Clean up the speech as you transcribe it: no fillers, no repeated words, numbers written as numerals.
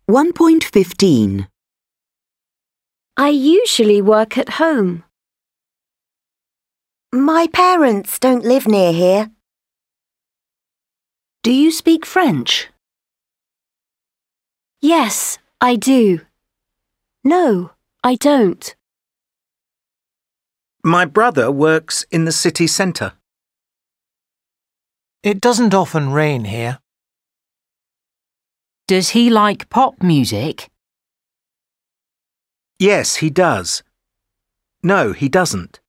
1.15. I usually work at home. My parents don't live near here. Do you speak French? Yes, I do. No, I don't. My brother works in the city centre. It doesn't often rain here. Does he like pop music? Yes, he does. No, he doesn't.